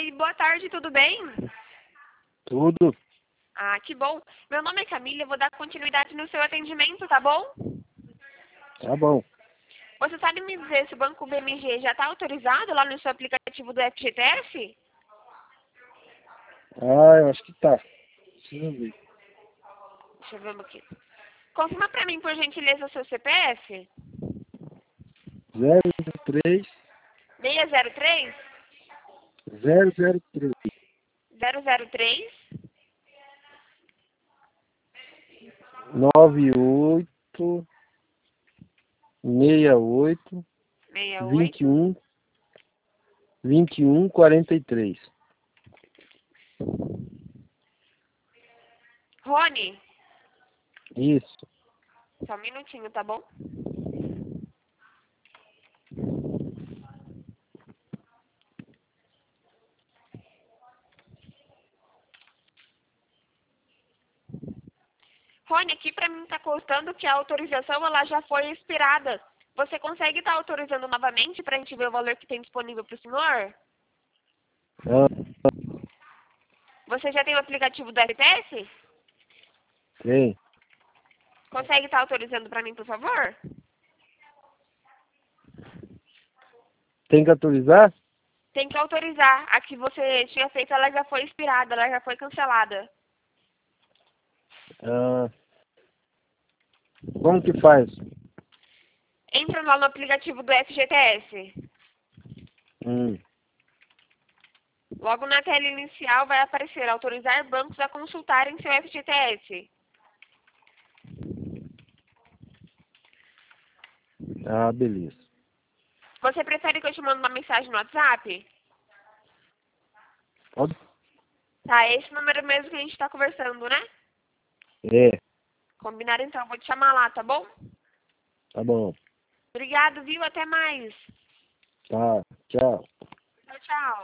Oi, boa tarde, tudo bem? Tudo. Ah, que bom. Meu nome é Camila, eu vou dar continuidade no seu atendimento, tá bom? Tá bom. Você sabe me dizer se o Banco BMG já está autorizado lá no seu aplicativo do FGTS? Eu acho que tá. Deixa eu ver. Deixa eu ver aqui. Confirma pra mim, por gentileza, o seu CPF? 003 603 003 003 98 68 68. 21 21 43. Rony, Isso. só um minutinho, tá bom? Rony, aqui pra mim tá constando que a autorização ela já foi expirada. Você consegue estar autorizando novamente pra gente ver o valor que tem disponível pro senhor? Ah, Você já tem o aplicativo do FTS? tem. Consegue estar autorizando pra mim, por favor? Tem que autorizar? Tem que autorizar. A que você tinha feito, ela já foi expirada, ela já foi cancelada. Ah, como que faz? Entra lá no aplicativo do FGTS. Hum. Logo na tela inicial vai aparecer autorizar bancos a consultarem seu FGTS. Ah, beleza. Você prefere que eu te mande uma mensagem no WhatsApp? Pode? Tá, é esse número mesmo que a gente tá conversando, né? É, Combinado então, vou te chamar lá, tá bom? tá bom. Obrigado, viu? Até mais. Tá, tchau. Tchau, tchau.